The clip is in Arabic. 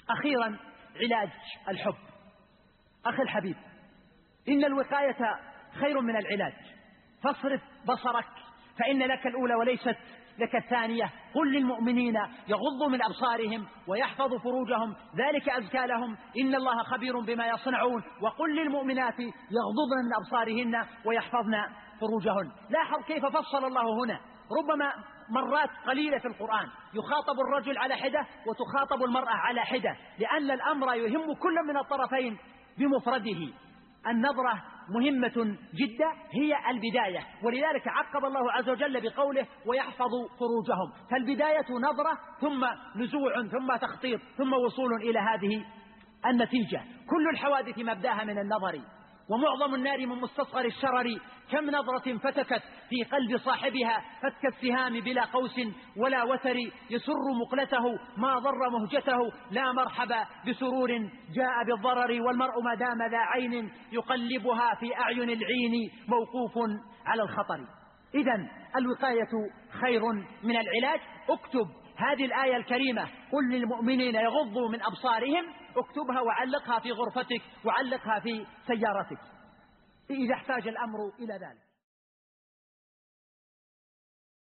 أخيرا علاج الحب. أخي الحبيب، إن الوقاية خير من العلاج، فاصرف بصرك فإن لك الأولى وليست لك الثانية. قل للمؤمنين يغضوا من أبصارهم ويحفظوا فروجهم ذلك أزكى لهم إن الله خبير بما يصنعون. وقل للمؤمنات يغضضن من أبصارهن ويحفظن فروجهن. لاحظ كيف فصل الله هنا. ربما مرات قليلة في القرآن يخاطب الرجل على حدة وتخاطب المرأة على حدة، لأن الأمر يهم كل من الطرفين بمفرده. النظرة مهمة جدا، هي البداية، ولذلك عقب الله عز وجل بقوله ويحفظ فروجهم. فالبداية نظرة، ثم نزوع، ثم تخطيط، ثم وصول إلى هذه النتيجة. كل الحوادث مبداها من النظر، ومعظم النار من مستصغر الشرر. كم نظرة فتكت في قلب صاحبها فتك السهام بلا قوس ولا وتر. يسر مقلته ما ضر مهجته، لا مرحبا بسرور جاء بالضرر. والمرء ما دام ذا عين يقلبها في أعين العين موقوف على الخطر. إذن الوقاية خير من العلاج. اكتب هذه الآية الكريمة قل للمؤمنين يغضوا من أبصارهم، اكتبها وعلقها في غرفتك وعلقها في سيارتك إذا احتاج الأمر إلى ذلك.